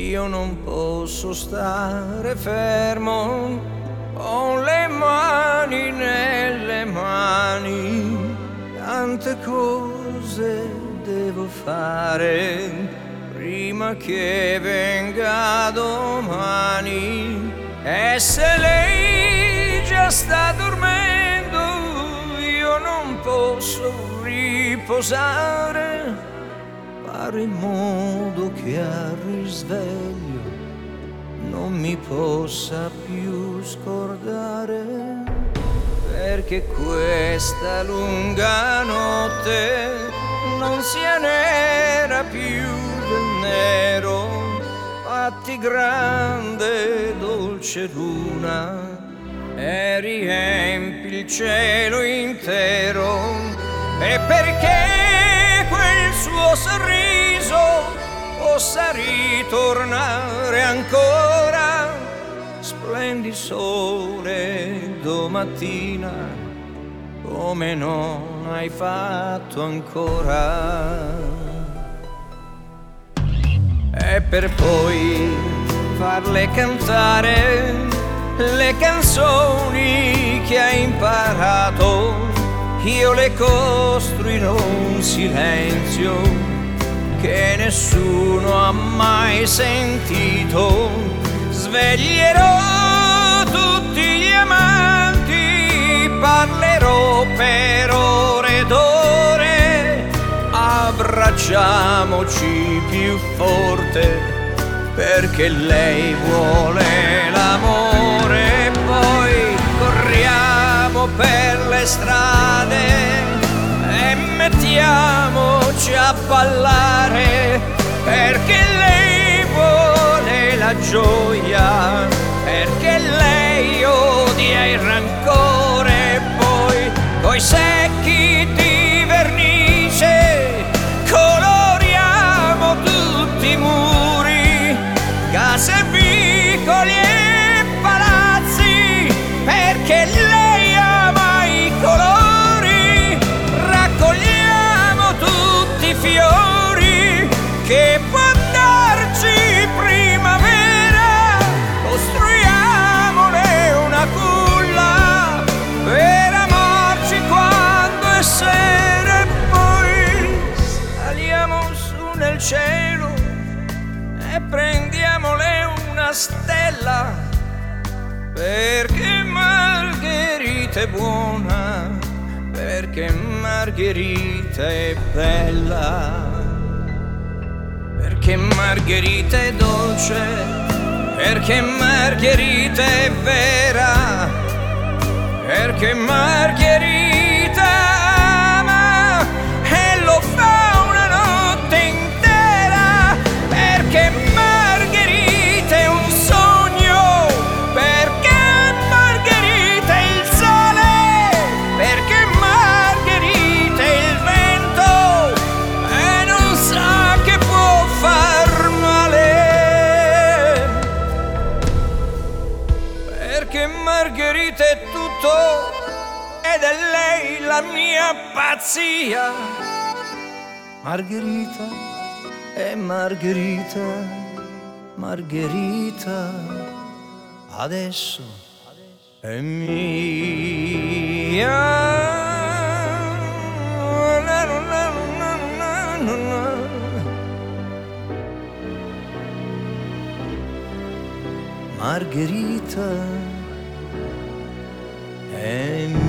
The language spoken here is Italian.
io non posso stare fermo, ho le mani nelle mani, tante cose devo fare prima che venga domani. E se lei già sta dormendo, io non posso riposare, fare in modo che al risveglio non mi possa più scordare, perché questa lunga notte non sia nera più del nero. Fatti grande dolce luna e riempi il cielo intero, e perché quel suo sorriso possa ritornare ancora, splendi sole domattina come non hai fatto ancora. E per poi farle cantare le canzoni che hai imparato, io le costruirò un silenzio che nessuno ha mai sentito. Sveglierò tutti gli amanti, parlerò per ore ed ore, abbracciamoci più forte perché lei vuole l'amore. Poi corriamo per le strade e mettiamoci a ballare, perché lei vuole la gioia, perché lei odia il rancore. Poi coi secchi di vernice coloriamo tutti i muri, case, vicoli e palazzi, perché lei ama i colori. Raccogliamo tutti i fiori che può darci primavera, costruiamole una culla per amarci quando è sera, e poi saliamo su nel cielo e prendiamole una stella, perché Margherita è buona, perché Margherita è bella, perché Margherita è dolce, perché Margherita è vera, perché Margherita ama e lo fa una notte intera, perché Margherita è un sogno, perché Margherita è il sole, perché Margherita è il vento e non sa che può far male, perché Margherita è tutto ed è lei la mia pazzia. Margherita è Margherita, Margherita adesso è mia. Na, na, na, na, na, na. Margherita è mia.